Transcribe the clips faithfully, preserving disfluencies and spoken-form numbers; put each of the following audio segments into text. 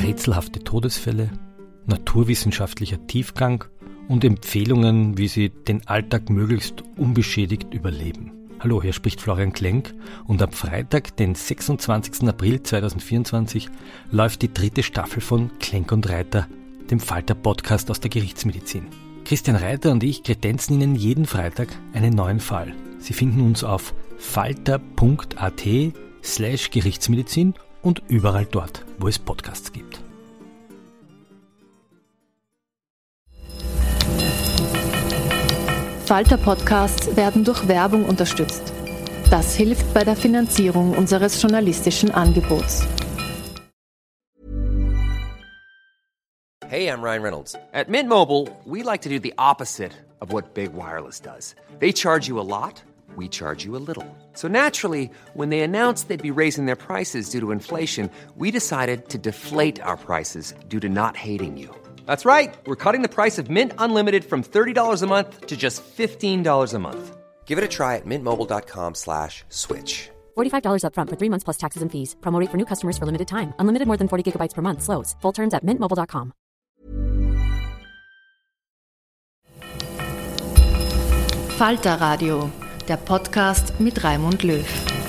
rätselhafte Todesfälle, naturwissenschaftlicher Tiefgang und Empfehlungen, wie Sie den Alltag möglichst unbeschädigt überleben. Hallo, hier spricht Florian Klenk und am Freitag, den sechsundzwanzigsten April zweitausendvierundzwanzig, läuft die dritte Staffel von Klenk und Reiter, dem Falter-Podcast aus der Gerichtsmedizin. Christian Reiter und ich kredenzen Ihnen jeden Freitag einen neuen Fall. Sie finden uns auf falter.at slash Gerichtsmedizin und überall dort, wo es Podcasts gibt. Falter-Podcasts werden durch Werbung unterstützt. Das hilft bei der Finanzierung unseres journalistischen Angebots. Hey, I'm Ryan Reynolds. At Mint Mobile, we like to do the opposite of what Big Wireless does. They charge you a lot, we charge you a little. So naturally, when they announced they'd be raising their prices due to inflation, we decided to deflate our prices due to not hating you. That's right. We're cutting the price of Mint Unlimited from thirty dollars a month to just fifteen dollars a month. Give it a try at mintmobile.com slash switch. forty-five dollars up front for three months plus taxes and fees. Promo rate for new customers for limited time. Unlimited more than forty gigabytes per month. Slows full terms at mint mobile dot com. Falter Radio, der Podcast mit Raimund Löw.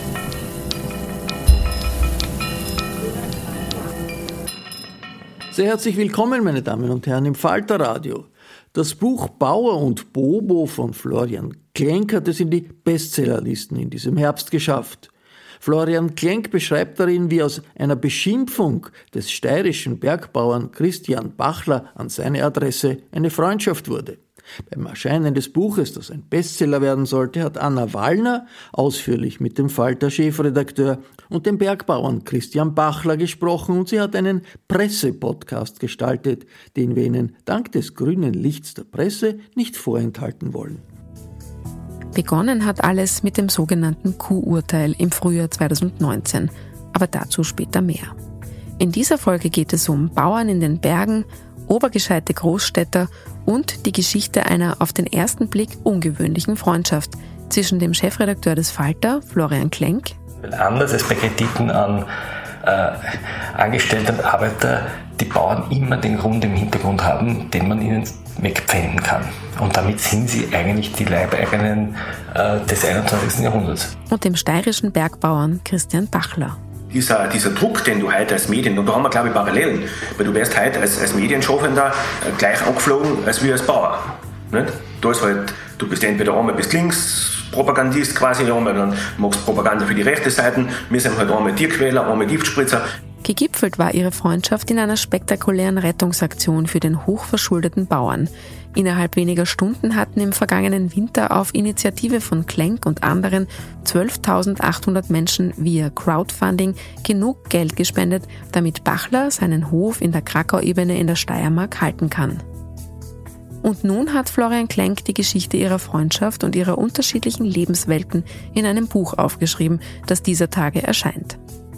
Sehr herzlich willkommen, meine Damen und Herren, im Falter Radio. Das Buch Bauer und Bobo von Florian Klenk hat es in die Bestsellerlisten in diesem Herbst geschafft. Florian Klenk beschreibt darin, wie aus einer Beschimpfung des steirischen Bergbauern Christian Bachler an seine Adresse eine Freundschaft wurde. Beim Erscheinen des Buches, das ein Bestseller werden sollte, hat Anna Wallner ausführlich mit dem Falter-Chefredakteur und dem Bergbauern Christian Bachler gesprochen und sie hat einen Presse-Podcast gestaltet, den wir Ihnen dank des grünen Lichts der Presse nicht vorenthalten wollen. Begonnen hat alles mit dem sogenannten Kuh-Urteil im Frühjahr zweitausendneunzehn, aber dazu später mehr. In dieser Folge geht es um Bauern in den Bergen, obergescheite Großstädter und die Geschichte einer auf den ersten Blick ungewöhnlichen Freundschaft zwischen dem Chefredakteur des Falter, Florian Klenk, Anders als bei Krediten an äh, Angestellte und Arbeiter, die Bauern immer den Grund im Hintergrund haben, den man ihnen wegpfänden kann. Und damit sind sie eigentlich die Leibeigenen äh, des einundzwanzigsten Jahrhunderts. Und dem steirischen Bergbauern Christian Bachler. Dieser, dieser Druck, den du heute als Medien, und da haben wir, glaube ich, Parallelen, weil du wärst heute als, als Medienschaffender gleich angeflogen als wie als Bauer. Nicht? Da ist halt, du bist entweder einmal bist links, Propagandist quasi, einmal dann machst du Propaganda für die rechte Seite, wir sind halt einmal Tierquäler, einmal Giftspritzer. Gegipfelt war ihre Freundschaft in einer spektakulären Rettungsaktion für den hochverschuldeten Bauern. Innerhalb weniger Stunden hatten im vergangenen Winter auf Initiative von Klenk und anderen zwölftausendachthundert Menschen via Crowdfunding genug Geld gespendet, damit Bachler seinen Hof in der Krakau-Ebene in der Steiermark halten kann. Und nun hat Florian Klenk die Geschichte ihrer Freundschaft und ihrer unterschiedlichen Lebenswelten in einem Buch aufgeschrieben, das dieser Tage erscheint.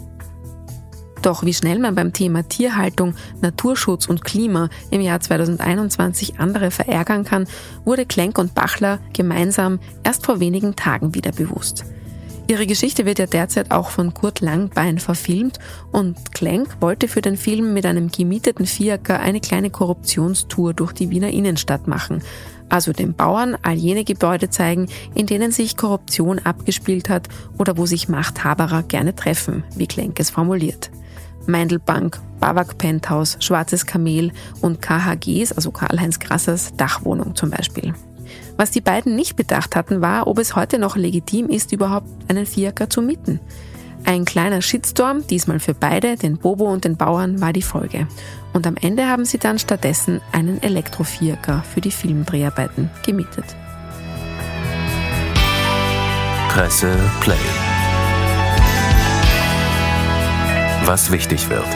Doch wie schnell man beim Thema Tierhaltung, Naturschutz und Klima im Jahr zweitausendeinundzwanzig andere verärgern kann, wurde Klenk und Bachler gemeinsam erst vor wenigen Tagen wieder bewusst. Ihre Geschichte wird ja derzeit auch von Kurt Langbein verfilmt und Klenk wollte für den Film mit einem gemieteten Fiaker eine kleine Korruptionstour durch die Wiener Innenstadt machen, also den Bauern all jene Gebäude zeigen, in denen sich Korruption abgespielt hat oder wo sich Machthaberer gerne treffen, wie Klenk es formuliert. Meindelbank, Bawag Penthouse, Schwarzes Kamel und K H Gs, also Karl-Heinz Grassers Dachwohnung zum Beispiel. Was die beiden nicht bedacht hatten, war, ob es heute noch legitim ist, überhaupt einen Fiaker zu mieten. Ein kleiner Shitstorm, diesmal für beide, den Bobo und den Bauern, war die Folge. Und am Ende haben sie dann stattdessen einen Elektro-Fiaker für die Filmdreharbeiten gemietet. Presse Play. Was wichtig wird.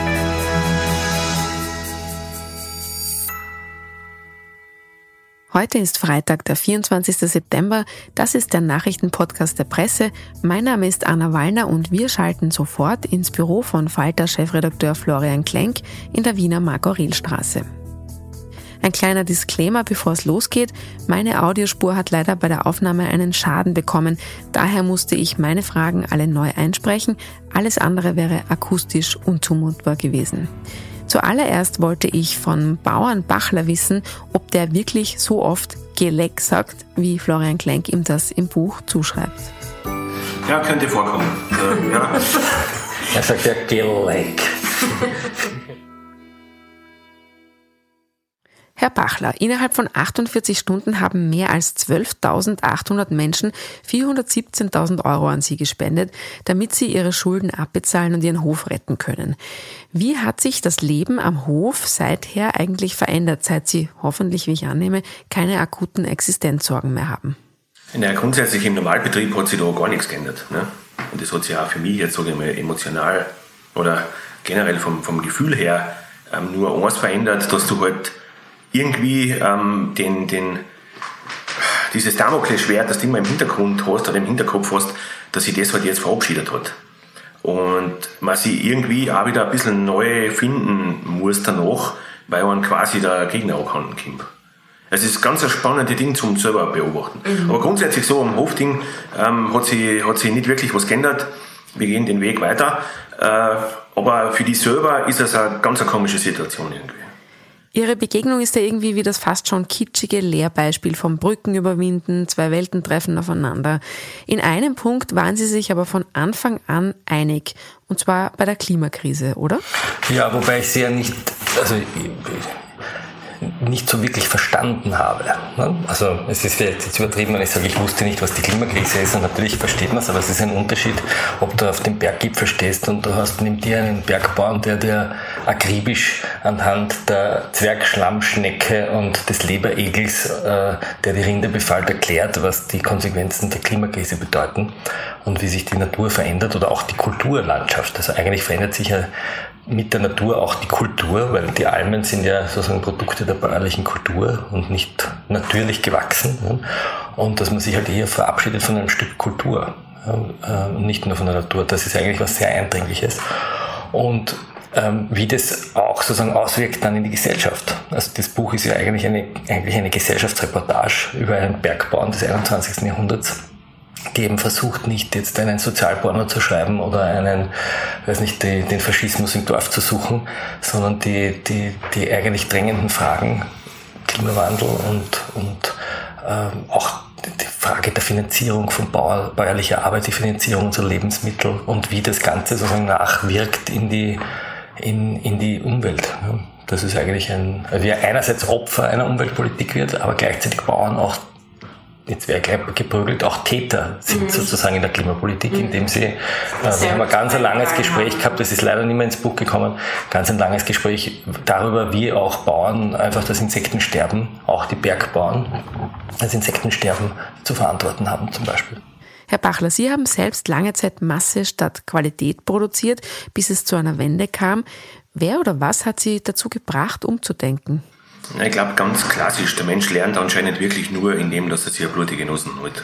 Heute ist Freitag, der vierundzwanzigsten September. Das ist der Nachrichtenpodcast der Presse. Mein Name ist Anna Wallner und wir schalten sofort ins Büro von Falter-Chefredakteur Florian Klenk in der Wiener Mark-Aurel-Straße. Ein kleiner Disclaimer, bevor es losgeht. Meine Audiospur hat leider bei der Aufnahme einen Schaden bekommen. Daher musste ich meine Fragen alle neu einsprechen. Alles andere wäre akustisch unzumutbar gewesen. Zuallererst wollte ich von Bauern Bachler wissen, ob der wirklich so oft Geleck sagt, wie Florian Klenk ihm das im Buch zuschreibt. Ja, könnte vorkommen. äh, ja. Er sagt ja Geleck. Herr Bachler, innerhalb von achtundvierzig Stunden haben mehr als zwölftausendachthundert Menschen vierhundertsiebzehntausend Euro an Sie gespendet, damit Sie Ihre Schulden abbezahlen und Ihren Hof retten können. Wie hat sich das Leben am Hof seither eigentlich verändert, seit Sie hoffentlich, wie ich annehme, keine akuten Existenzsorgen mehr haben? Ja, grundsätzlich im Normalbetrieb hat sich da gar nichts geändert. Ne? Und das hat sich auch für mich jetzt, sage ich mal, emotional oder generell vom, vom Gefühl her ähm, nur eins verändert, dass du halt irgendwie ähm, den, den, dieses Damoklesschwert, das du immer im Hintergrund hast oder im Hinterkopf hast, dass sich das halt jetzt verabschiedet hat. Und man sich irgendwie auch wieder ein bisschen neu finden muss danach, weil man quasi der Gegner ankommen kommt. Es ist ganz ein spannendes Ding zum selber beobachten. Mhm. Aber grundsätzlich so am Hofding ähm, hat sich, hat sich nicht wirklich was geändert. Wir gehen den Weg weiter. Äh, aber für die selber ist es eine ganz eine komische Situation irgendwie. Ihre Begegnung ist ja irgendwie wie das fast schon kitschige Lehrbeispiel vom Brücken überwinden, zwei Welten treffen aufeinander. In einem Punkt waren Sie sich aber von Anfang an einig, und zwar bei der Klimakrise, oder? Ja, wobei ich sie ja nicht, also nicht so wirklich verstanden habe. Also es ist jetzt übertrieben, wenn ich sage, ich wusste nicht, was die Klimakrise ist, und natürlich versteht man es, aber es ist ein Unterschied, ob du auf dem Berggipfel stehst und du hast neben dir einen Bergbauern, der dir akribisch anhand der Zwergschlammschnecke und des Leberegels, äh, der die Rinde befällt, erklärt, was die Konsequenzen der Klimakrise bedeuten und wie sich die Natur verändert oder auch die Kulturlandschaft. Also eigentlich verändert sich ja mit der Natur auch die Kultur, weil die Almen sind ja sozusagen Produkte der bäuerlichen Kultur und nicht natürlich gewachsen. Und dass man sich halt eher verabschiedet von einem Stück Kultur und nicht nur von der Natur. Das ist eigentlich was sehr Eindringliches. Und ähm, wie das auch sozusagen auswirkt dann in die Gesellschaft. Also das Buch ist ja eigentlich eine, eigentlich eine Gesellschaftsreportage über einen Bergbauern des einundzwanzigsten Jahrhunderts, die eben versucht, nicht jetzt einen Sozialporno zu schreiben oder einen, weiß nicht, die, den Faschismus im Dorf zu suchen, sondern die, die, die eigentlich drängenden Fragen, Klimawandel und, und ähm, auch die Frage der Finanzierung von Bauer, bäuerlicher Arbeit, die Finanzierung unserer Lebensmittel und wie das Ganze sozusagen nachwirkt in die, in, in die Umwelt. Das ist eigentlich ein, also wir einerseits Opfer einer Umweltpolitik wird, aber gleichzeitig Bauern auch, jetzt wäre gleich geprügelt, auch Täter sind mhm. sozusagen in der Klimapolitik, mhm. indem sie, äh, wir haben ein ganz ein langes Gespräch gehabt, das ist leider nicht mehr ins Buch gekommen, ganz ein langes Gespräch darüber, wie auch Bauern einfach das Insektensterben, auch die Bergbauern, das Insektensterben zu verantworten haben zum Beispiel. Herr Bachler, Sie haben selbst lange Zeit Masse statt Qualität produziert, bis es zu einer Wende kam. Wer oder was hat Sie dazu gebracht, umzudenken? Ich glaube, ganz klassisch, der Mensch lernt anscheinend wirklich nur, indem dass er sich eine blutige Nussen holt.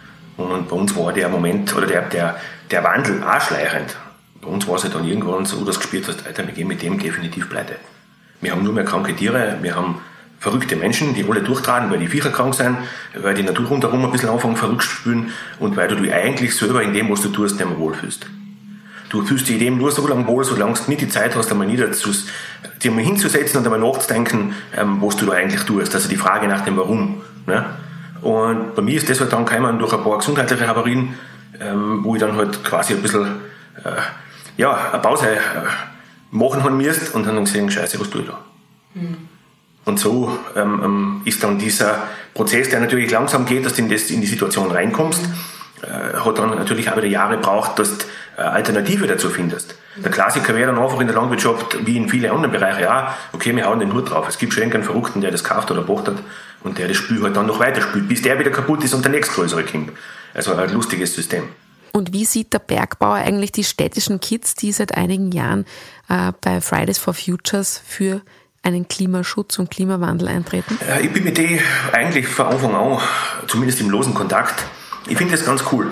Und bei uns war der Moment, oder der, der, der Wandel auch schleichend. Bei uns war es halt dann irgendwann so, dass du gespürt hast, Alter, wir gehen mit dem definitiv pleite. Wir haben nur mehr kranke Tiere, wir haben verrückte Menschen, die alle durchtragen, weil die Viecher krank sind, weil die Natur rundherum ein bisschen anfangen verrückt zu spülen und weil du dich eigentlich selber in dem, was du tust, nicht mehr wohlfühlst. Du fühlst dich dem nur so lange wohl, solange du nicht die Zeit hast, einmal nieder zu, dir mal hinzusetzen und einmal nachzudenken, ähm, was du da eigentlich tust. Also die Frage nach dem Warum. Ne? Und bei mir ist das halt dann gekommen durch ein paar gesundheitliche Havarien, ähm, wo ich dann halt quasi ein bisschen äh, ja, eine Pause äh, machen haben müsst und dann gesehen, scheiße, was tue ich da? Mhm. Und so ähm, ähm, ist dann dieser Prozess, der natürlich langsam geht, dass du in, das, in die Situation reinkommst, äh, hat dann natürlich auch wieder Jahre gebraucht, dass du eine Alternative dazu findest. Der Klassiker wäre dann einfach in der Landwirtschaft, wie in vielen anderen Bereichen, ja, okay, wir hauen den Hut drauf. Es gibt schon irgendeinen Verrückten, der das kauft oder pachtet und der das Spiel halt dann noch weiterspielt, bis der wieder kaputt ist und der nächstgrößere kommt. Also ein lustiges System. Und wie sieht der Bergbauer eigentlich die städtischen Kids, die seit einigen Jahren äh, bei Fridays for Futures für einen Klimaschutz und Klimawandel eintreten? Ja, ich bin mit denen eigentlich von Anfang an, zumindest im losen Kontakt. Ich finde das ganz cool.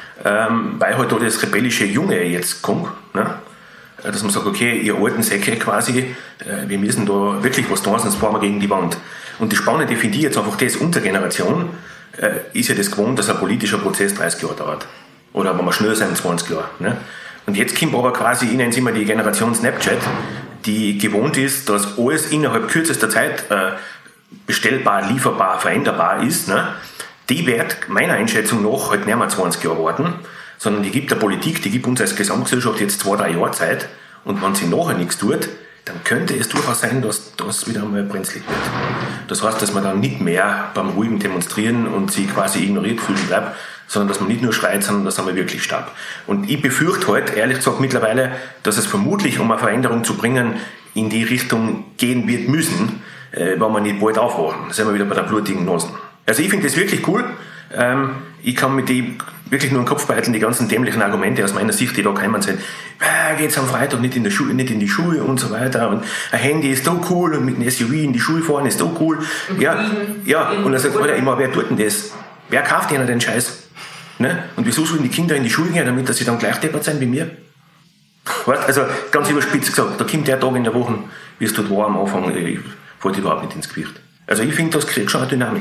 Ähm, weil halt da das rebellische Junge jetzt kommt, ne? Dass man sagt, okay, ihr alten Säcke quasi, äh, wir müssen da wirklich was tun, sonst fahren wir gegen die Wand. Und das Spannende finde ich jetzt einfach das, unsere Generation äh, ist ja das gewohnt, dass ein politischer Prozess dreißig Jahre dauert. Oder wenn wir schnell sein, zwanzig Jahre. Ne? Und jetzt kommt aber quasi, ich nenne es immer die Generation Snapchat, die gewohnt ist, dass alles innerhalb kürzester Zeit äh, bestellbar, lieferbar, veränderbar ist, ne, die wird meiner Einschätzung nach halt nicht mehr zwanzig Jahre warten, sondern die gibt der Politik, die gibt uns als Gesamtgesellschaft jetzt zwei, drei Jahre Zeit, und wenn sie nachher nichts tut, dann könnte es durchaus sein, dass das wieder einmal brenzlig wird. Das heißt, dass man dann nicht mehr beim ruhigen Demonstrieren und sie quasi ignoriert fühlen bleibt, sondern dass man nicht nur schreit, sondern dass man wirklich starb. Und ich befürchte halt, ehrlich gesagt mittlerweile, dass es vermutlich, um eine Veränderung zu bringen, in die Richtung gehen wird müssen, äh, wenn wir nicht bald aufwachen. Da sind wir wieder bei der blutigen Nase. Also ich finde das wirklich cool. Ähm, ich kann mit dem wirklich nur den Kopf behalten, die ganzen dämlichen Argumente aus meiner Sicht, die da kommen, sind, äh, geht's am Freitag nicht in, der Schule, nicht in die Schule und so weiter, und ein Handy ist so cool und mit einem S U V in die Schule fahren ist so cool. Ja, ja, und dann sagt man immer, wer tut denn das? Wer kauft denen den Scheiß? Ne? Und wieso sollen die Kinder in die Schule gehen, damit dass sie dann gleich deppert sein wie mir? Weißt? Also ganz überspitzt gesagt, da kommt der Tag in der Woche, wie es dort war am Anfang, ich fällt überhaupt nicht ins Gewicht. Also ich finde, das kriegt schon eine Dynamik.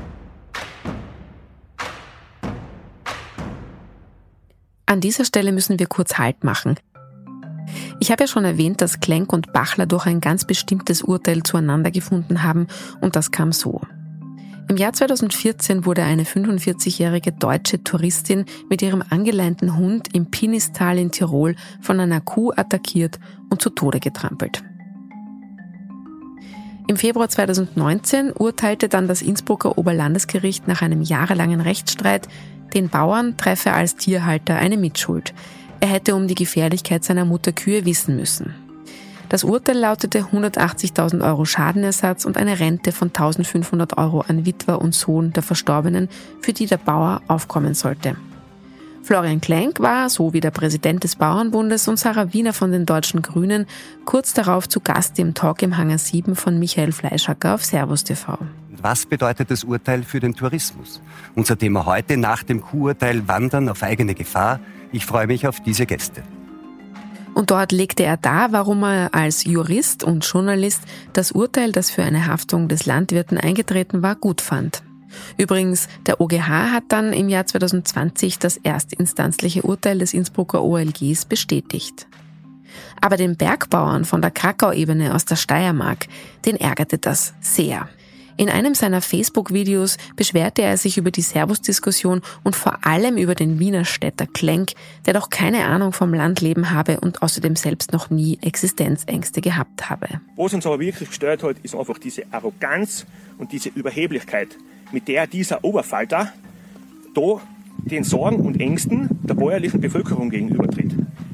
An dieser Stelle müssen wir kurz Halt machen. Ich habe ja schon erwähnt, dass Klenk und Bachler durch ein ganz bestimmtes Urteil zueinander gefunden haben, und das kam so. Im Jahr zweitausendvierzehn wurde eine fünfundvierzigjährige deutsche Touristin mit ihrem angeleinten Hund im Pinistal in Tirol von einer Kuh attackiert und zu Tode getrampelt. Im Februar zweitausendneunzehn urteilte dann das Innsbrucker Oberlandesgericht nach einem jahrelangen Rechtsstreit, den Bauern treffe als Tierhalter eine Mitschuld. Er hätte um die Gefährlichkeit seiner Mutterkühe wissen müssen. Das Urteil lautete hundertachtzigtausend Euro Schadenersatz und eine Rente von eintausendfünfhundert Euro an Witwer und Sohn der Verstorbenen, für die der Bauer aufkommen sollte. Florian Klenk war, so wie der Präsident des Bauernbundes und Sarah Wiener von den Deutschen Grünen, kurz darauf zu Gast im Talk im Hangar sieben von Michael Fleischhacker auf Servus T V. Was bedeutet das Urteil für den Tourismus? Unser Thema heute nach dem Kuhurteil: Wandern auf eigene Gefahr. Ich freue mich auf diese Gäste. Und dort legte er dar, warum er als Jurist und Journalist das Urteil, das für eine Haftung des Landwirten eingetreten war, gut fand. Übrigens, der O G H hat dann im Jahr zweitausendzwanzig das erstinstanzliche Urteil des Innsbrucker O L Gs bestätigt. Aber den Bergbauern von der Krakau-Ebene aus der Steiermark, den ärgerte das sehr. In einem seiner Facebook-Videos beschwerte er sich über die Servus-Diskussion und vor allem über den Wiener Städter Klenk, der doch keine Ahnung vom Landleben habe und außerdem selbst noch nie Existenzängste gehabt habe. Was uns aber wirklich gestört hat, ist einfach diese Arroganz und diese Überheblichkeit, mit der dieser Oberfalter da den Sorgen und Ängsten der bäuerlichen Bevölkerung gegenübertritt.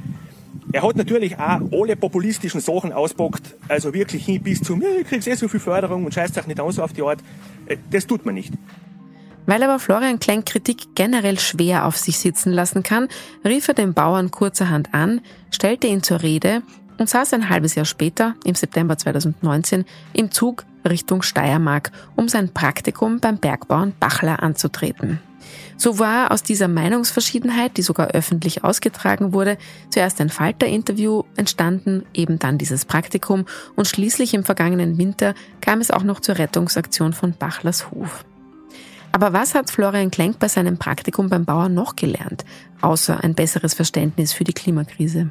Er hat natürlich auch alle populistischen Sachen auspackt, also wirklich hin bis zum, ja, ich krieg's eh so viel Förderung und scheißt euch nicht aus auf die Art. Das tut man nicht. Weil aber Florian Klenk Kritik generell schwer auf sich sitzen lassen kann, rief er den Bauern kurzerhand an, stellte ihn zur Rede und saß ein halbes Jahr später, im September zweitausendneunzehn, im Zug Richtung Steiermark, um sein Praktikum beim Bergbauern Bachler anzutreten. So war aus dieser Meinungsverschiedenheit, die sogar öffentlich ausgetragen wurde, zuerst ein Falter-Interview entstanden, eben dann dieses Praktikum, und schließlich im vergangenen Winter kam es auch noch zur Rettungsaktion von Bachlers Hof. Aber was hat Florian Klenk bei seinem Praktikum beim Bauer noch gelernt, außer ein besseres Verständnis für die Klimakrise?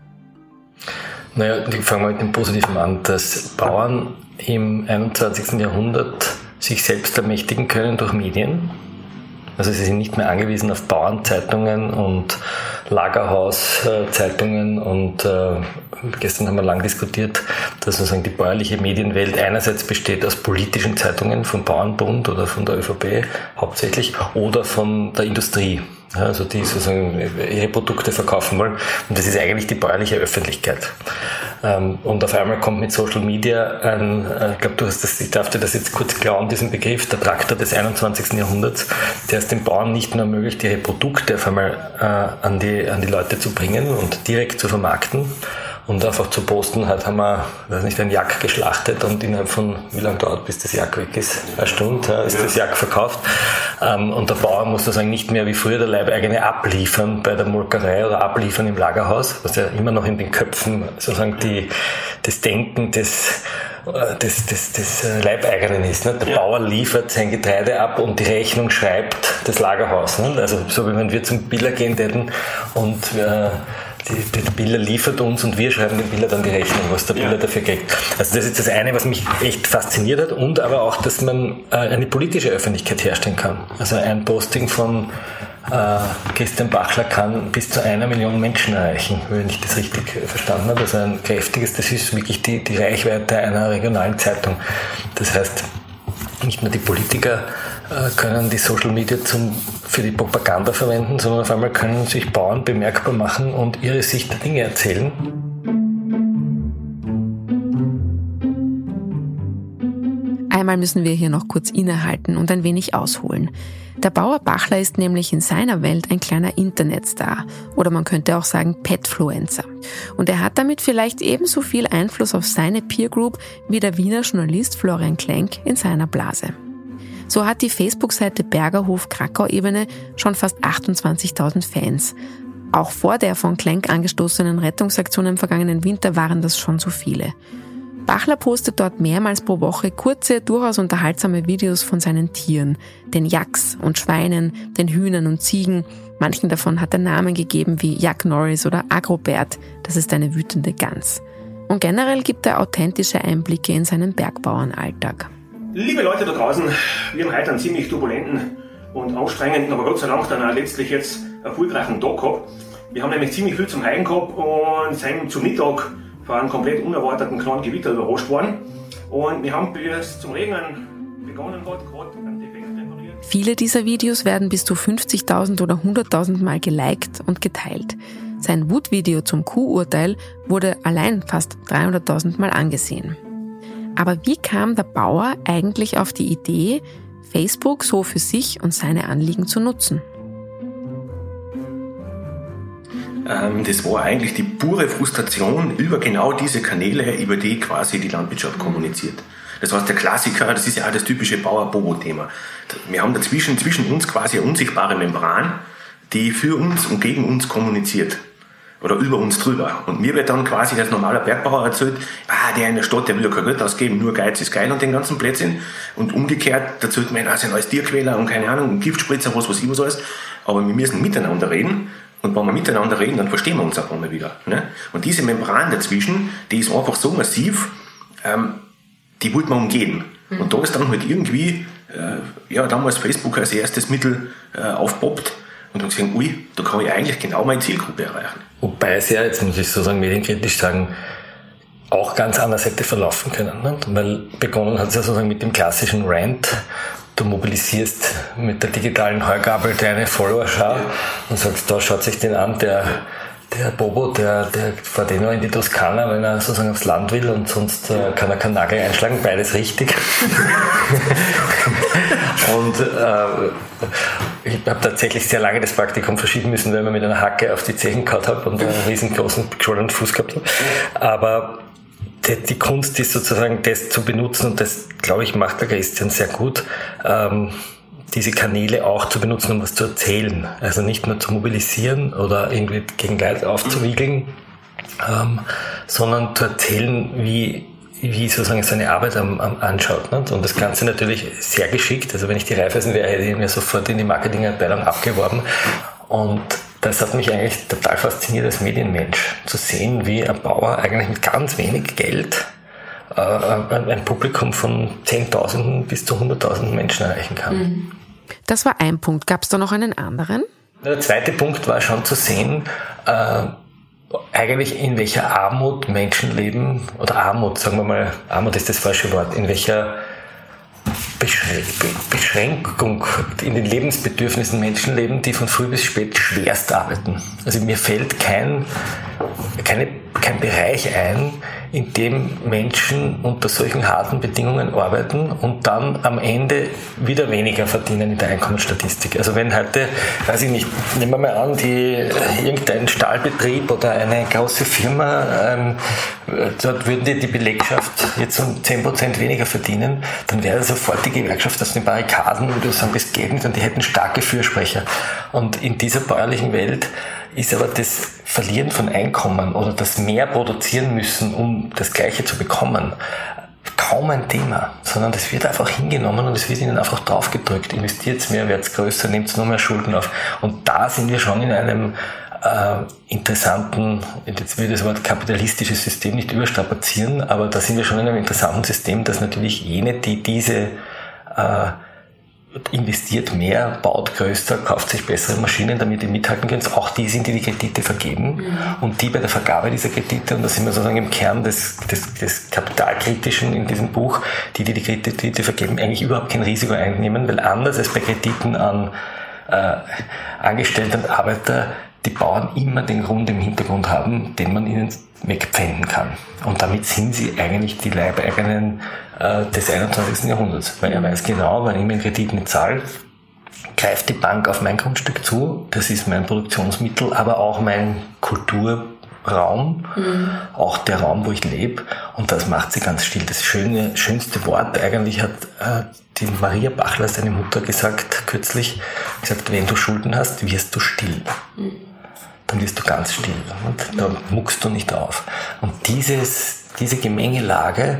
Naja, ich fange mal mit dem Positiven an, dass Bauern im einundzwanzigsten Jahrhundert sich selbst ermächtigen können durch Medien. Also sie sind nicht mehr angewiesen auf Bauernzeitungen und Lagerhauszeitungen und äh, gestern haben wir lang diskutiert, dass sozusagen die bäuerliche Medienwelt einerseits besteht aus politischen Zeitungen vom Bauernbund oder von der ÖVP hauptsächlich oder von der Industrie. Ja, also die sozusagen ihre Produkte verkaufen wollen. Und das ist eigentlich die bäuerliche Öffentlichkeit. Und auf einmal kommt mit Social Media ein, ich glaube, du hast das, ich darf dir das jetzt kurz klauen, diesen Begriff, der Traktor des einundzwanzigsten Jahrhunderts, der es den Bauern nicht nur ermöglicht, ihre Produkte auf einmal äh, an die, an die Leute zu bringen und direkt zu vermarkten. Und einfach zu posten, halt haben wir, weiß nicht, ein Jack geschlachtet und innerhalb von, wie lange dauert, bis das Jack weg ist? Eine Stunde, ja, ist das Jack verkauft. Ähm, und der Bauer muss sozusagen nicht mehr wie früher der Leibeigene abliefern bei der Molkerei oder abliefern im Lagerhaus, was ja immer noch in den Köpfen sozusagen die, das Denken des, des, des, des Leibeigenen ist. Ne? Der ja. Bauer liefert sein Getreide ab und die Rechnung schreibt das Lagerhaus. Ne? Also so wie wenn wir zum Biller gehen täten und äh, die, die Biller liefert uns und wir schreiben den Biller dann die Rechnung, was der Biller ja. dafür kriegt. Also das ist das eine, was mich echt fasziniert hat und aber auch, dass man äh, eine politische Öffentlichkeit herstellen kann. Also ein Posting von äh, Christian Bachler kann bis zu einer Million Menschen erreichen, wenn ich das richtig verstanden habe. Also ein kräftiges, das ist wirklich die, die Reichweite einer regionalen Zeitung. Das heißt, nicht nur die Politiker äh, können die Social Media zum, für die Propaganda verwenden, sondern auf einmal können sich Bauern bemerkbar machen und ihre Sicht der Dinge erzählen. Einmal müssen wir hier noch kurz innehalten und ein wenig ausholen. Der Bauer Bachler ist nämlich in seiner Welt ein kleiner Internetstar oder man könnte auch sagen Petfluencer. Und er hat damit vielleicht ebenso viel Einfluss auf seine Peer Group wie der Wiener Journalist Florian Klenk in seiner Blase. So hat die Facebook-Seite Bergerhof Krakau-Ebene schon fast achtundzwanzigtausend Fans. Auch vor der von Klenk angestoßenen Rettungsaktion im vergangenen Winter waren das schon so viele. Bachler postet dort mehrmals pro Woche kurze, durchaus unterhaltsame Videos von seinen Tieren, den Yaks und Schweinen, den Hühnern und Ziegen. Manchen davon hat er Namen gegeben wie Jack Norris oder Agrobert, das ist eine wütende Gans. Und generell gibt er authentische Einblicke in seinen Bergbauernalltag. Liebe Leute da draußen, wir haben heute einen ziemlich turbulenten und anstrengenden, aber Gott sei Dank dann auch letztlich jetzt erfolgreichen Tag gehabt. Wir haben nämlich ziemlich viel zum Heim gehabt und sind zum Mittag von einem komplett unerwarteten kleinen Gewitter überrascht worden. Und wir haben, bis es zum Regnen begonnen hat, gerade einen Defekt repariert. Viele dieser Videos werden bis zu fünfzigtausend oder hunderttausend Mal geliked und geteilt. Sein Wutvideo zum Kuhurteil wurde allein fast dreihunderttausend Mal angesehen. Aber wie kam der Bauer eigentlich auf die Idee, Facebook so für sich und seine Anliegen zu nutzen? Das war eigentlich die pure Frustration über genau diese Kanäle, über die quasi die Landwirtschaft kommuniziert. Das heißt, der Klassiker, das ist ja auch das typische Bauer-Bobo-Thema. Wir haben dazwischen, zwischen uns quasi eine unsichtbare Membran, die für uns und gegen uns kommuniziert. Oder über uns drüber. Und mir wird dann quasi als normaler Bergbauer erzählt, ah, der in der Stadt, der will ja kein Geld ausgeben, nur Geiz ist geil und den ganzen Blödsinn. Und umgekehrt erzählt man, ah, sind alles Tierquäler und keine Ahnung, und Giftspritzer, was weiß ich was alles. Aber wir müssen miteinander reden. Und wenn wir miteinander reden, dann verstehen wir uns auch einmal wieder. Ne? Und diese Membran dazwischen, die ist einfach so massiv, ähm, die wollte man umgehen. Mhm. Und da ist dann halt irgendwie, äh, ja, damals Facebook als erstes Mittel äh, aufpoppt und dann gesagt, ui, da kann ich eigentlich genau meine Zielgruppe erreichen. Wobei es ja, jetzt muss ich so sagen, medienkritisch sagen, auch ganz anders hätte verlaufen können. Ne? Weil begonnen hat es ja sozusagen mit dem klassischen Rant. Du mobilisierst mit der digitalen Heugabel deine Followerschar ja. und sagst, da schaut sich den an, der, der Bobo, der, der fährt eh noch in die Toskana, wenn er sozusagen aufs Land will und sonst äh, kann er keinen Nagel einschlagen, beides richtig. Und äh, ich habe tatsächlich sehr lange das Praktikum verschieben müssen, weil man mit einer Hacke auf die Zehen gehauen habe und einen riesengroßen geschwollenen Fuß gehabt habe. Aber die Kunst ist sozusagen, das zu benutzen und das, glaube ich, macht der Christian sehr gut, ähm, diese Kanäle auch zu benutzen, um was zu erzählen. Also nicht nur zu mobilisieren oder irgendwie gegen Leute aufzuwiegeln, ähm, sondern zu erzählen, wie, wie sozusagen seine Arbeit am, am anschaut. Ne? Und das Ganze natürlich sehr geschickt. Also wenn ich die Raiffeisen wäre, hätte ich mir sofort in die Marketingabteilung abgeworben. Und das hat mich eigentlich total fasziniert als Medienmensch, zu sehen, wie ein Bauer eigentlich mit ganz wenig Geld äh, ein Publikum von Zehntausenden bis zu hunderttausend Menschen erreichen kann. Das war ein Punkt. Gab es da noch einen anderen? Der zweite Punkt war schon zu sehen, äh, eigentlich in welcher Armut Menschen leben, oder Armut, sagen wir mal, Armut ist das falsche Wort, in welcher Beschränkung in den Lebensbedürfnissen Menschen leben, die von früh bis spät schwerst arbeiten. Also mir fällt kein, keine, kein Bereich ein, in dem Menschen unter solchen harten Bedingungen arbeiten und dann am Ende wieder weniger verdienen in der Einkommensstatistik. Also wenn heute, weiß ich nicht, nehmen wir mal an, die, irgendein Stahlbetrieb oder eine große Firma, ähm, dort würden die, die Belegschaft jetzt um zehn Prozent weniger verdienen, dann wäre sofort die Gewerkschaft aus den Barrikaden und würde sagen, das geht nicht, und die hätten starke Fürsprecher. Und in dieser bäuerlichen Welt ist aber das Verlieren von Einkommen oder das mehr produzieren müssen, um das Gleiche zu bekommen, kaum ein Thema, sondern das wird einfach hingenommen und es wird ihnen einfach draufgedrückt. Investiert mehr, werdet größer, nehmt noch mehr Schulden auf. Und da sind wir schon in einem äh, interessanten, jetzt will ich das Wort kapitalistisches System nicht überstrapazieren, aber da sind wir schon in einem interessanten System, dass natürlich jene, die diese äh, investiert mehr, baut größer, kauft sich bessere Maschinen, damit die mithalten können, auch die sind, die die Kredite vergeben mhm. und die bei der Vergabe dieser Kredite, und da sind wir sozusagen im Kern des, des, des Kapitalkritischen in diesem Buch, die, die die Kredite vergeben, eigentlich überhaupt kein Risiko einnehmen, weil anders als bei Krediten an äh, Angestellte und Arbeiter die Bauern immer den Grund im Hintergrund haben, den man ihnen wegpfänden kann. Und damit sind sie eigentlich die Leibeigenen äh, des einundzwanzigsten Jahrhunderts. Weil er weiß genau, wenn ich mir einen Kredit nicht zahle, greift die Bank auf mein Grundstück zu. Das ist mein Produktionsmittel, aber auch mein Kulturraum, mhm. auch der Raum, wo ich lebe. Und das macht sie ganz still. Das schöne, schönste Wort eigentlich hat äh, die Maria Bachler, seine Mutter, gesagt kürzlich, gesagt, wenn du Schulden hast, wirst du still. Mhm. Dann wirst du ganz still und da muckst du nicht auf. Und dieses, diese Gemengelage,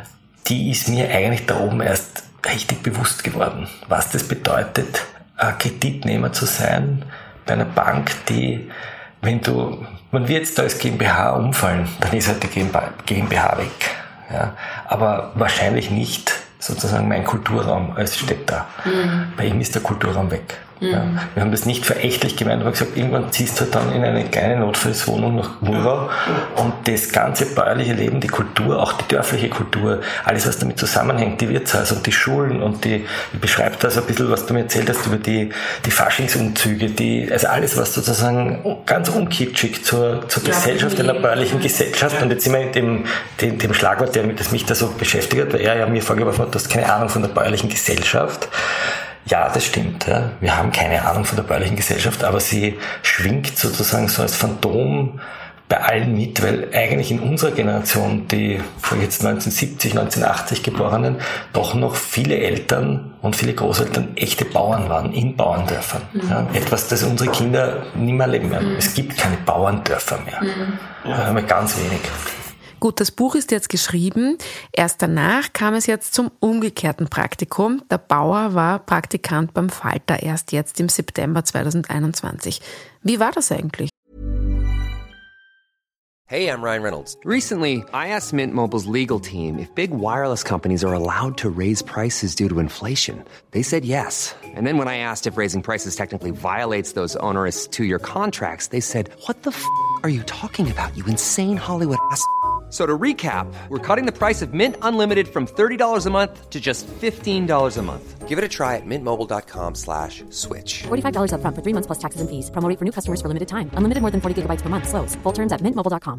die ist mir eigentlich da oben erst richtig bewusst geworden, was das bedeutet, ein Kreditnehmer zu sein bei einer Bank, die, wenn du, man wird jetzt da als GmbH umfallen, dann ist halt die GmbH weg. Ja. Aber wahrscheinlich nicht sozusagen mein Kulturraum als Städter. Mhm. Bei ihm ist der Kulturraum weg. Mhm. Ja. Wir haben das nicht verächtlich gemeint, aber gesagt, irgendwann ziehst du halt dann in eine kleine Notfallswohnung nach Murau und das ganze bäuerliche Leben, die Kultur, auch die dörfliche Kultur, alles was damit zusammenhängt, die Wirtshaus und die Schulen und die, ich beschreibe da so ein bisschen, was du mir erzählt hast über die, die Faschingsumzüge, die, also alles, was sozusagen ganz unkitschig zur, zur Gesellschaft, einer bäuerlichen Gesellschaft, und jetzt sind wir in dem, dem, dem Schlagwort, der, das mich da so beschäftigt hat, weil er ja mir vorgeworfen hat, du hast keine Ahnung von der bäuerlichen Gesellschaft. Ja, das stimmt. Ja. Wir haben keine Ahnung von der bäuerlichen Gesellschaft, aber sie schwingt sozusagen so als Phantom bei allen mit, weil eigentlich in unserer Generation, die jetzt neunzehnhundertsiebzig, neunzehnhundertachtzig Geborenen, doch noch viele Eltern und viele Großeltern echte Bauern waren in Bauerndörfern. Mhm. Ja. Etwas, das unsere Kinder nicht mehr erleben werden. Mhm. Es gibt keine Bauerndörfer mehr. Mhm. Ja. Ja, ganz wenig. Gut, das Buch ist jetzt geschrieben. Erst danach kam es jetzt zum umgekehrten Praktikum. Der Bauer war Praktikant beim Falter erst jetzt im September zweitausendeinundzwanzig. Wie war das eigentlich? Hey, I'm Ryan Reynolds. Recently, I asked Mint Mobile's legal team if big wireless companies are allowed to raise prices due to inflation. They said yes. And then when I asked if raising prices technically violates those onerous two-year contracts, they said, what the f*** are you talking about, you insane Hollywood ass f- So to recap, we're cutting the price of Mint Unlimited from thirty dollars a month to just fifteen dollars a month. Give it a try at mintmobile.com slash switch. forty-five dollars up front for three months plus taxes and fees. Promo rate for new customers for limited time. Unlimited more than forty gigabytes per month. Slows full terms at mint mobile dot com.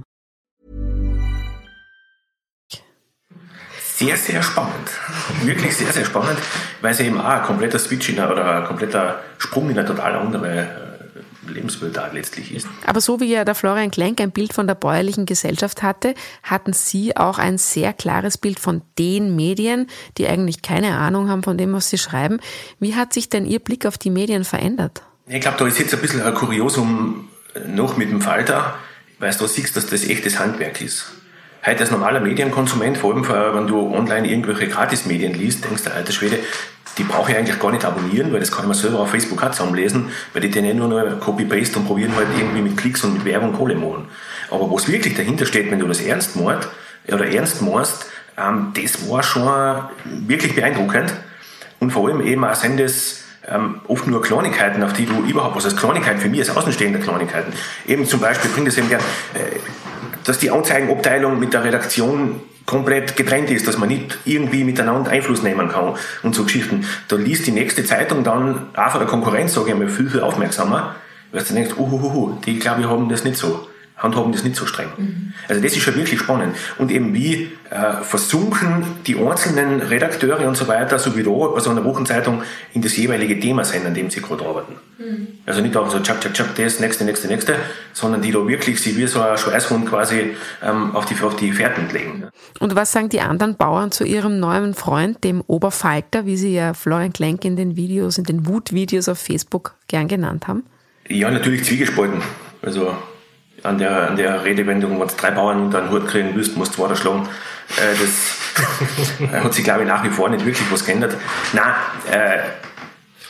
Sehr, sehr spannend. Wirklich sehr, sehr spannend, weil es eben auch ein kompletter Switch in eine, oder ein kompletter Sprung in eine total andere Lebenswelt da letztlich ist. Aber so wie ja der Florian Klenk ein Bild von der bäuerlichen Gesellschaft hatte, hatten Sie auch ein sehr klares Bild von den Medien, die eigentlich keine Ahnung haben von dem, was sie schreiben. Wie hat sich denn Ihr Blick auf die Medien verändert? Ich glaube, da ist jetzt ein bisschen ein Kuriosum noch mit dem Falter, weil du siehst, dass das echtes Handwerk ist. Heute als normaler Medienkonsument, vor allem wenn du online irgendwelche Gratismedien liest, denkst du, alter Schwede, die brauche ich eigentlich gar nicht abonnieren, weil das kann ich mir selber auf Facebook auch zusammenlesen, weil die denen nur noch Copy-Paste und probieren halt irgendwie mit Klicks und mit Werbung Kohle machen. Aber was wirklich dahinter steht, wenn du das ernst meinst, oder ernst meinst, ähm, das war schon wirklich beeindruckend. Und vor allem eben auch sind das ähm, oft nur Kleinigkeiten, auf die du überhaupt, was als Kleinigkeiten für mich als außenstehende Kleinigkeiten, eben zum Beispiel bringt es eben gern, äh, dass die Anzeigenabteilung mit der Redaktion komplett getrennt ist, dass man nicht irgendwie miteinander Einfluss nehmen kann und so Geschichten. Da liest die nächste Zeitung dann auch von der Konkurrenz, sage ich mal, viel, viel aufmerksamer, weil du denkst, uhuhuhu, die, glaube ich, haben das nicht so, handhaben das nicht so streng. Mhm. Also das ist schon wirklich spannend. Und eben wie äh, versunken die einzelnen Redakteure und so weiter, so wie da bei so einer Wochenzeitung, in das jeweilige Thema sind, an dem sie gerade arbeiten. Mhm. Also nicht einfach so, tschak, tschak, tschak, das, nächste, nächste, nächste, sondern die da wirklich sich wie so ein Schweißhund quasi ähm, auf, die, auf die Fährten legen. Und was sagen die anderen Bauern zu ihrem neuen Freund, dem Oberfalter, wie sie ja Florian Klenk in den Videos, in den Wutvideos auf Facebook gern genannt haben? Ja, natürlich zwiegespalten. Also an der, an der Redewendung, wenn du drei Bauern unter einen Hut kriegen willst, musst du weiterschlagen. Äh, das hat sich, glaube ich, nach wie vor nicht wirklich was geändert. Nein, äh,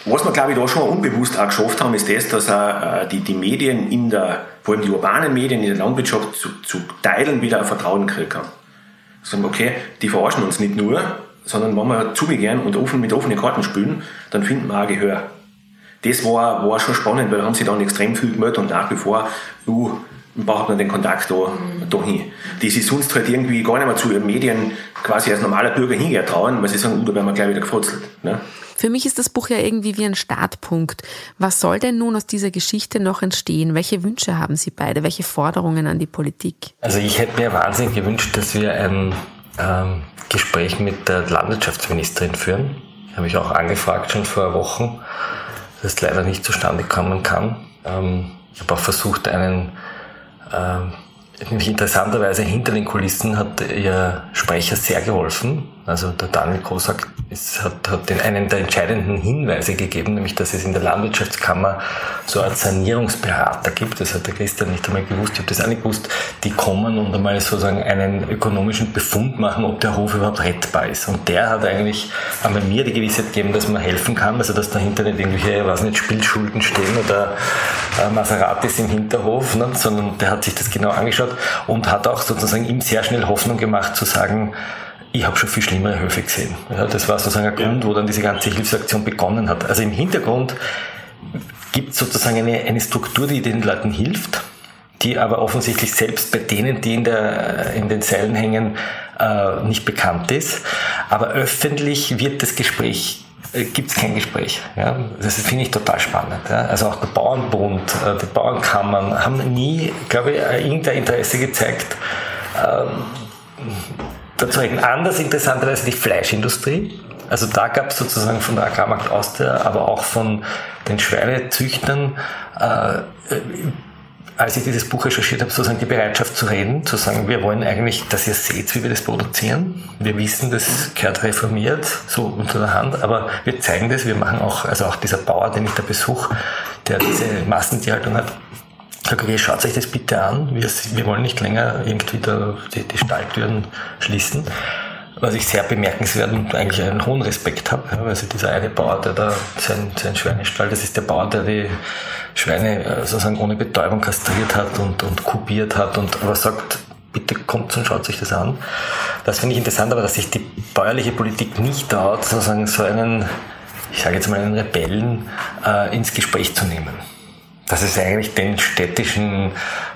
Was wir, glaube ich, da schon unbewusst auch geschafft haben, ist das, dass auch die, die Medien, in der, vor allem die urbanen Medien in der Landwirtschaft zu, zu Teilen wieder ein Vertrauen kriegen haben. Sagen, okay, die verarschen uns nicht nur, sondern wenn wir zugehen und offen mit offenen Karten spielen, dann finden wir auch Gehör. Das war, war schon spannend, weil da haben sie dann extrem viel gemeldet und nach wie vor, uh, braucht man den Kontakt da, mhm. da hin. Die sich sonst halt irgendwie gar nicht mehr zu ihren Medien quasi als normaler Bürger hingehen trauen, weil sie sagen, uh, da werden wir gleich wieder gefrotzelt. Ne? Für mich ist das Buch ja irgendwie wie ein Startpunkt. Was soll denn nun aus dieser Geschichte noch entstehen? Welche Wünsche haben Sie beide? Welche Forderungen an die Politik? Also ich hätte mir wahnsinnig gewünscht, dass wir ein ähm, Gespräch mit der Landwirtschaftsministerin führen. Habe ich auch angefragt schon vor Wochen, das leider nicht zustande kommen kann. Ähm, ich habe auch versucht, einen ähm, nämlich interessanterweise hinter den Kulissen hat ihr Sprecher sehr geholfen. Also der Daniel Kosak ist, hat, hat den einen der entscheidenden Hinweise gegeben, nämlich dass es in der Landwirtschaftskammer so einen Sanierungsberater gibt. Das hat der Christian nicht einmal gewusst. Ich habe das auch nicht gewusst. Die kommen und einmal sozusagen einen ökonomischen Befund machen, ob der Hof überhaupt rettbar ist. Und der hat eigentlich einmal mir die Gewissheit gegeben, dass man helfen kann, also dass dahinter nicht irgendwelche, weiß nicht, Spielschulden stehen oder äh, Maseratis im Hinterhof, ne? Sondern der hat sich das genau angeschaut und hat auch sozusagen ihm sehr schnell Hoffnung gemacht zu sagen, ich habe schon viel schlimmere Höfe gesehen. Ja, das war sozusagen ein Grund, wo dann diese ganze Hilfsaktion begonnen hat. Also im Hintergrund gibt es sozusagen eine, eine Struktur, die den Leuten hilft, die aber offensichtlich selbst bei denen, die in, der, in den Seilen hängen, äh, nicht bekannt ist. Aber öffentlich wird das Gespräch gibt es kein Gespräch. Ja? Das finde ich total spannend. Ja? Also auch der Bauernbund, äh, die Bauernkammern haben nie, glaube ich, irgendein Interesse gezeigt, ähm, dazu reden. Anders interessanterweise die Fleischindustrie. Also da gab es sozusagen von der Agrarmarkt Austria, aber auch von den Schweinezüchtern, äh, als ich dieses Buch recherchiert habe, sozusagen die Bereitschaft zu reden, zu sagen, wir wollen eigentlich, dass ihr seht, wie wir das produzieren. Wir wissen, das gehört reformiert, so unter der Hand, aber wir zeigen das, wir machen auch, also auch dieser Bauer, den ich da besuche, der diese Massentierhaltung hat, sagt, okay, schaut euch das bitte an, wir, wir wollen nicht länger irgendwie da die, die Stalltüren schließen. Was ich sehr bemerkenswert und eigentlich einen hohen Respekt habe, ja, also dieser eine Bauer, der da sein, sein Schweinestall, das ist der Bauer, der die Schweine sozusagen ohne Betäubung kastriert hat und, und kubiert hat und aber sagt, bitte kommt und schaut sich das an. Das finde ich interessant, aber dass sich die bäuerliche Politik nicht traut, sozusagen so einen, ich sage jetzt mal einen Rebellen äh, ins Gespräch zu nehmen. Das ist eigentlich den städtischen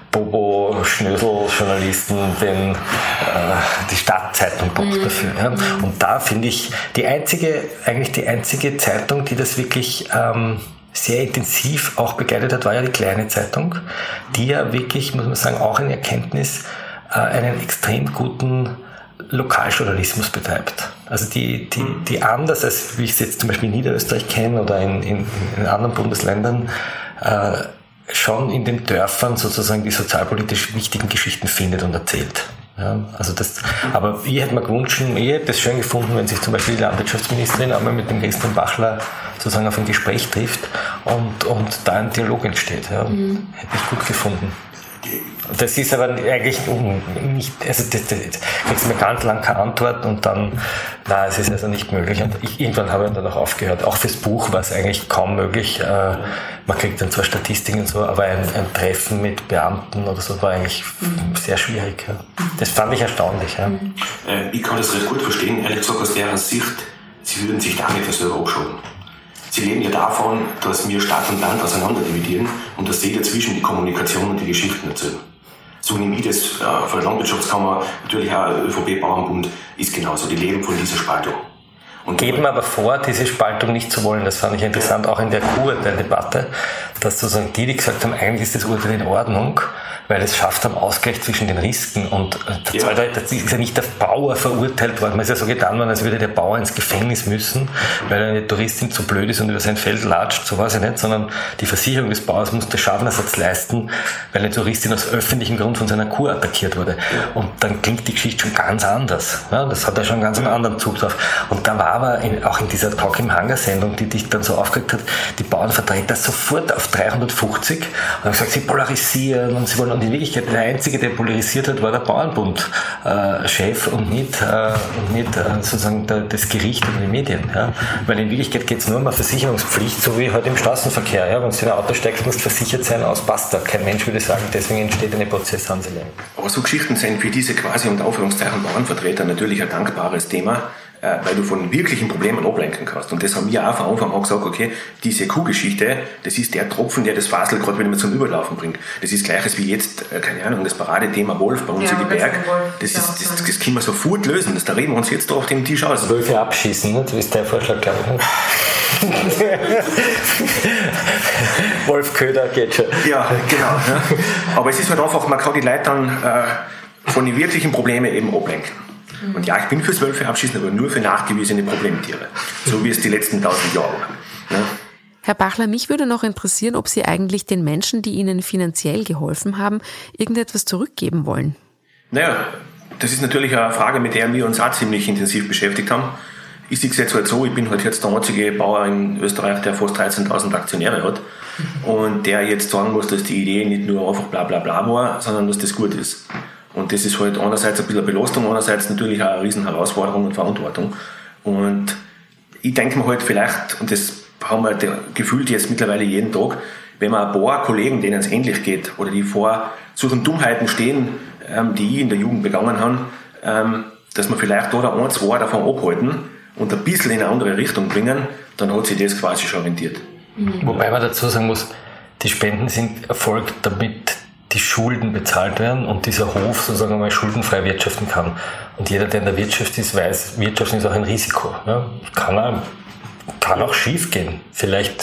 Bobo-Schnösel-Journalisten, den, äh, die Stadtzeitung braucht mhm. dafür. Ja. Und da finde ich die einzige, eigentlich die einzige Zeitung, die das wirklich ähm, sehr intensiv auch begleitet hat, war ja die Kleine Zeitung, die ja wirklich, muss man sagen, auch in Erkenntnis äh, einen extrem guten Lokaljournalismus betreibt. Also die, die, die anders als wie ich es jetzt zum Beispiel in Niederösterreich kenne oder in, in, in anderen Bundesländern, äh, schon in den Dörfern sozusagen die sozialpolitisch wichtigen Geschichten findet und erzählt. Ja, also das, aber ich hätte mir gewünscht, ich hätte es schön gefunden, wenn sich zum Beispiel die Landwirtschaftsministerin einmal mit dem Christian Bachler sozusagen auf ein Gespräch trifft und, und da ein Dialog entsteht. Ja. Mhm. Hätte ich gut gefunden. Das ist aber eigentlich nicht, also das, das, das kriegst du mir ganz lang keine Antwort und dann, nein, es ist also nicht möglich. Und ich, irgendwann habe ich dann auch aufgehört. Auch fürs Buch war es eigentlich kaum möglich. Äh, man kriegt dann zwar Statistiken und so, aber ein, ein Treffen mit Beamten oder so war eigentlich mhm. sehr schwierig. Ja. Das fand ich erstaunlich. Ja. Mhm. Äh, ich kann das recht gut verstehen, ehrlich gesagt aus deren Sicht, sie würden sich damit ja selber abschauen. Sie leben ja davon, dass wir Stadt und Land auseinander dividieren und dass sie dazwischen die Kommunikation und die Geschichten erzählen. So nehme ich das äh, von der Landwirtschaftskammer, natürlich auch ÖVP-Bauernbund, ist genauso. Die leben von dieser Spaltung. Und geben aber vor, diese Spaltung nicht zu wollen. Das fand ich interessant, auch in der Kururteil-Debatte, dass sozusagen die, die gesagt haben, eigentlich ist das Urteil in Ordnung, weil es schafft am Ausgleich zwischen den Risken und ja. Zweite, das ist ja nicht der Bauer verurteilt worden. Man ist ja so getan worden, als würde der Bauer ins Gefängnis müssen, weil eine Touristin zu blöd ist und über sein Feld latscht, so weiß ich nicht, sondern die Versicherung des Bauers musste Schadenersatz leisten, weil eine Touristin aus öffentlichem Grund von seiner Kuh attackiert wurde. Und dann klingt die Geschichte schon ganz anders. Ja, das hat ja schon ganz einen anderen Zug drauf. Und da war aber in, auch in dieser Talk im Hangar-Sendung, die dich dann so aufgeregt hat, die Bauernvertreter sofort auf dreihundertfünfzig und haben gesagt, sie polarisieren und sie wollen, und in Wirklichkeit der Einzige, der polarisiert hat, war der Bauernbund-Chef äh, und nicht, äh, und nicht äh, sozusagen der, das Gericht oder die Medien. Ja? Weil in Wirklichkeit geht es nur um eine Versicherungspflicht, so wie halt im Straßenverkehr. Ja? Wenn du in ein Auto steigst, musst du versichert sein, aus basta. Kein Mensch würde sagen, deswegen entsteht eine Prozessansiedlung. Aber so Geschichten sind für diese quasi unter Aufführungszeichen Bauernvertreter natürlich ein dankbares Thema, weil du von wirklichen Problemen ablenken kannst. Und das haben wir auch von Anfang an gesagt, okay, diese Kuhgeschichte, das ist der Tropfen, der das Fasel gerade wieder mal zum Überlaufen bringt. Das ist gleiches wie jetzt, keine Ahnung, das Paradethema Wolf bei uns ja, in die Berg. Das, ist, das, das, das können wir sofort lösen. Das, da reden wir uns jetzt da auf dem Tisch aus. Wölfe abschießen, ne? Das ist der Vorschlag, glaube ich. Wolfköder geht schon. Ja, genau. Ja. Aber es ist halt einfach, man kann die Leute dann äh, von den wirklichen Problemen eben ablenken. Und ja, ich bin fürs Wölfe abschießen, aber nur für nachgewiesene Problemtiere. So wie es die letzten tausend Jahre war. Ja. Herr Bachler, mich würde noch interessieren, ob Sie eigentlich den Menschen, die Ihnen finanziell geholfen haben, irgendetwas zurückgeben wollen. Naja, das ist natürlich eine Frage, mit der wir uns auch ziemlich intensiv beschäftigt haben. Ich sehe es jetzt halt so, ich bin halt jetzt der einzige Bauer in Österreich, der fast dreizehntausend Aktionäre hat und der jetzt sagen muss, dass die Idee nicht nur einfach bla bla bla war, sondern dass das gut ist. Und das ist halt einerseits ein bisschen eine Belastung, andererseits natürlich auch eine riesen Herausforderung und Verantwortung. Und ich denke mir halt vielleicht, und das haben wir gefühlt jetzt mittlerweile jeden Tag, wenn man ein paar Kollegen, denen es ähnlich geht oder die vor solchen Dummheiten stehen, die ich in der Jugend begangen habe, dass man vielleicht oder ein, zwei davon abhalten und ein bisschen in eine andere Richtung bringen, dann hat sich das quasi schon rentiert. Mhm. Wobei man dazu sagen muss, die Spenden sind erfolgt, damit die Schulden bezahlt werden und dieser Hof sozusagen einmal schuldenfrei wirtschaften kann. Und jeder, der in der Wirtschaft ist, weiß, Wirtschaften ist auch ein Risiko. Ja? Kann, auch, kann auch schief gehen. Vielleicht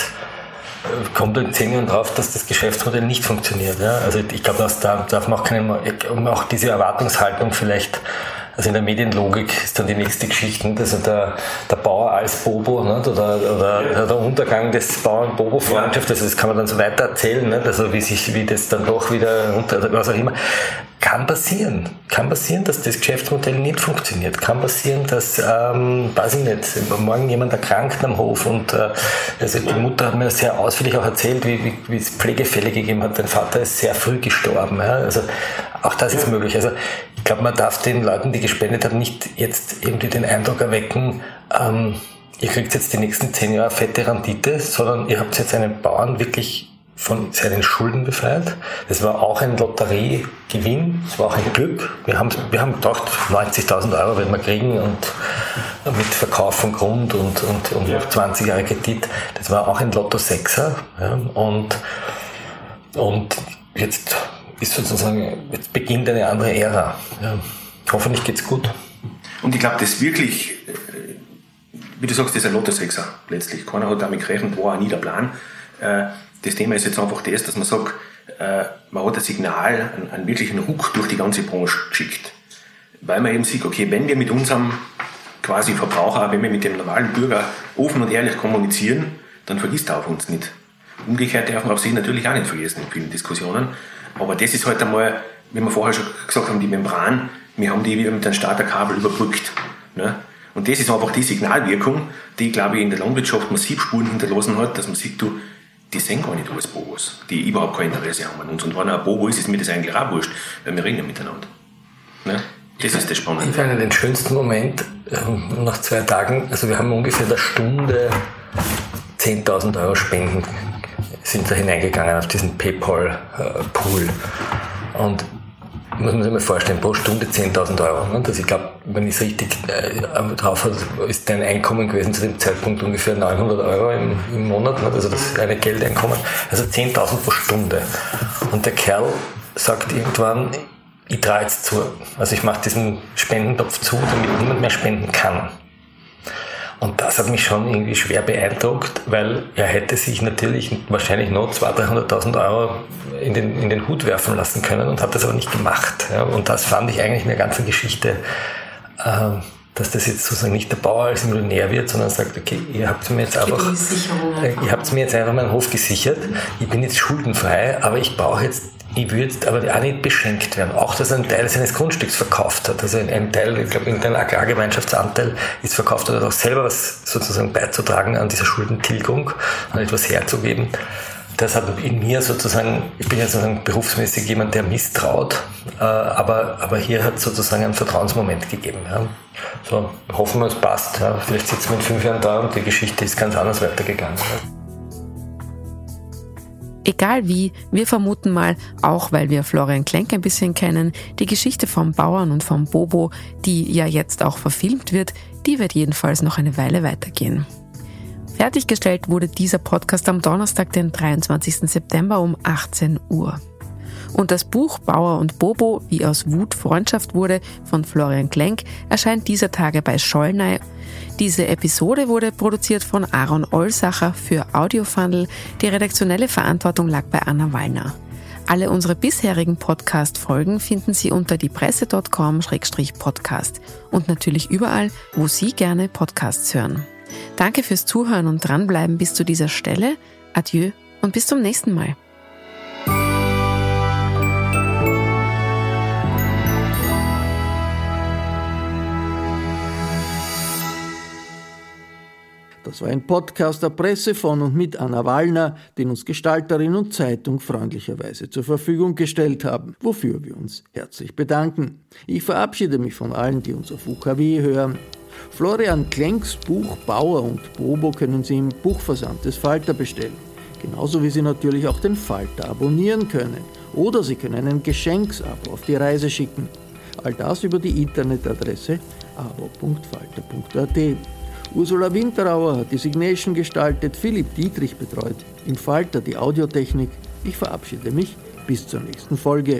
kommt in zehn Jahren drauf, dass das Geschäftsmodell nicht funktioniert. Ja? Also ich glaube, da darf man auch keine, auch diese Erwartungshaltung vielleicht. Also in der Medienlogik ist dann die nächste Geschichte, also der, der Bauer als Bobo, nicht? Oder, oder der Untergang des Bauern-Bobo-Freundschaft, also das kann man dann so weiter erzählen, nicht? Also wie sich, wie das dann doch wieder runter, was auch immer. Kann passieren. Kann passieren, dass das Geschäftsmodell nicht funktioniert. Kann passieren, dass, ähm, weiß ich nicht, morgen jemand erkrankt am Hof und äh, also die Mutter hat mir sehr ausführlich auch erzählt, wie, wie, wie es Pflegefälle gegeben hat. Dein Vater ist sehr früh gestorben. Ja? Also auch das ist möglich. Also ich glaube, man darf den Leuten, die gespendet haben, nicht jetzt irgendwie den Eindruck erwecken, ähm, ihr kriegt jetzt die nächsten zehn Jahre fette Rendite, sondern ihr habt jetzt einen Bauern wirklich von seinen Schulden befreit. Das war auch ein Lotteriegewinn, das war auch ein Glück. Wir haben, wir haben gedacht, neunzigtausend Euro werden wir kriegen und mit Verkauf von Grund und, und, und ja. zwanzig Jahre Kredit. Das war auch ein Lotto-Sechser. Ja, und, und jetzt ist sozusagen, jetzt beginnt eine andere Ära. Ja, hoffentlich geht's gut. Und ich glaube, das wirklich, wie du sagst, das ist ein Lotto-Sechser letztlich. Keiner hat damit gerechnet, war auch nie der Plan. Das Thema ist jetzt einfach das, dass man sagt, man hat ein Signal, einen, einen wirklichen Ruck durch die ganze Branche geschickt. Weil man eben sieht, okay, wenn wir mit unserem quasi Verbraucher, wenn wir mit dem normalen Bürger offen und ehrlich kommunizieren, dann vergisst er auf uns nicht. Umgekehrt darf man auf sich natürlich auch nicht vergessen in vielen Diskussionen. Aber das ist halt einmal, wie wir vorher schon gesagt haben, die Membran, wir haben die mit einem Starterkabel überbrückt. Ne? Und das ist einfach die Signalwirkung, die, glaube ich, in der Landwirtschaft massiv Spuren hinterlassen hat, dass man sieht, du, die sind gar nicht alles Bobos, die überhaupt kein Interesse haben an uns. Und wenn er ein Bobo ist, ist mir das eigentlich auch wurscht, weil wir reden ja miteinander. Ne? Das ist das Spannende. Ich fand den schönsten Moment ähm, nach zwei Tagen, also wir haben ungefähr eine Stunde zehntausend Euro Spenden sind da hineingegangen auf diesen PayPal-Pool. Und muss man sich mal vorstellen, pro Stunde zehntausend Euro. Also ich glaube, wenn ich es richtig äh, drauf habe, ist dein Einkommen gewesen zu dem Zeitpunkt ungefähr neunhundert Euro im, im Monat. Also das ist eine Geldeinkommen. Also zehntausend pro Stunde. Und der Kerl sagt irgendwann, ich trage jetzt zu. Also ich mache diesen Spendentopf zu, damit niemand mehr spenden kann. Und das hat mich schon irgendwie schwer beeindruckt, weil er hätte sich natürlich wahrscheinlich noch zweihunderttausend, dreihunderttausend Euro in den, in den Hut werfen lassen können und hat das aber nicht gemacht. Ja, und das fand ich eigentlich in der ganzen Geschichte, äh, dass das jetzt sozusagen nicht der Bauer als Millionär wird, sondern sagt, okay, ihr habt mir jetzt einfach, äh, ihr habt mir jetzt einfach meinen Hof gesichert, ich bin jetzt schuldenfrei, aber ich brauche jetzt ich würde aber auch nicht beschenkt werden. Auch, dass er einen Teil seines Grundstücks verkauft hat. Also ein Teil, ich glaube, irgendein Agrargemeinschaftsanteil ist verkauft oder auch selber was sozusagen beizutragen an dieser Schuldentilgung, an etwas herzugeben. Das hat in mir sozusagen, ich bin ja sozusagen berufsmäßig jemand, der misstraut, äh, aber, aber hier hat es sozusagen einen Vertrauensmoment gegeben. Ja. So, hoffen wir, es passt. Ja. Vielleicht sitzen wir in fünf Jahren da und die Geschichte ist ganz anders weitergegangen. Ja. Egal wie, wir vermuten mal, auch weil wir Florian Klenk ein bisschen kennen, die Geschichte vom Bauern und vom Bobo, die ja jetzt auch verfilmt wird, die wird jedenfalls noch eine Weile weitergehen. Fertiggestellt wurde dieser Podcast am Donnerstag, den dreiundzwanzigsten September um achtzehn Uhr. Und das Buch Bauer und Bobo, wie aus Wut Freundschaft wurde, von Florian Klenk, erscheint dieser Tage bei Schollnei. Diese Episode wurde produziert von Aaron Olsacher für Audiofundel. Die redaktionelle Verantwortung lag bei Anna Wallner. Alle unsere bisherigen Podcast-Folgen finden Sie unter diepresse punkt com slash podcast und natürlich überall, wo Sie gerne Podcasts hören. Danke fürs Zuhören und dranbleiben bis zu dieser Stelle. Adieu und bis zum nächsten Mal. Das war ein Podcast der Presse von und mit Anna Wallner, den uns Gestalterin und Zeitung freundlicherweise zur Verfügung gestellt haben, wofür wir uns herzlich bedanken. Ich verabschiede mich von allen, die uns auf U K W hören. Florian Klenks Buch Bauer und Bobo können Sie im Buchversand des Falter bestellen. Genauso wie Sie natürlich auch den Falter abonnieren können. Oder Sie können ein Geschenksabo auf die Reise schicken. All das über die Internetadresse abo punkt falter punkt a t. Ursula Winterauer hat die Signation gestaltet, Philipp Dietrich betreut im Falter die Audiotechnik. Ich verabschiede mich bis zur nächsten Folge.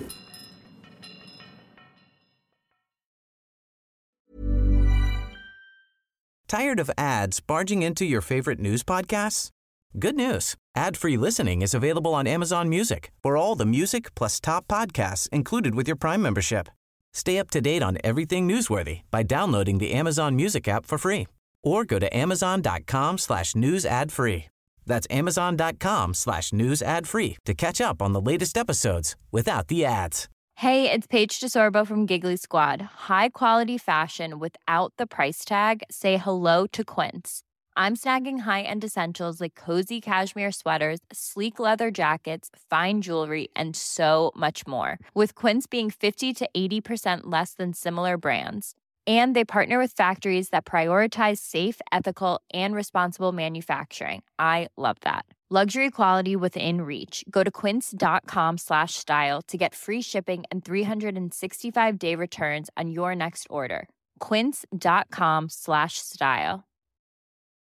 Tired of ads barging into your favorite news podcasts? Good news. Ad-free listening is available on Amazon Music for all the music plus top podcasts included with your Prime membership. Stay up to date on everything newsworthy by downloading the Amazon Music app for free or go to amazon.com slash news ad free. That's amazon.com slash news ad free to catch up on the latest episodes without the ads. Hey, it's Paige DeSorbo from Giggly Squad. High quality fashion without the price tag. Say hello to Quince. I'm snagging high-end essentials like cozy cashmere sweaters, sleek leather jackets, fine jewelry, and so much more. With Quince being fifty to eighty percent less than similar brands. And they partner with factories that prioritize safe, ethical, and responsible manufacturing. I love that. Luxury quality within reach. Go to quince.com slash style to get free shipping and three sixty-five day returns on your next order. Quince.com slash style.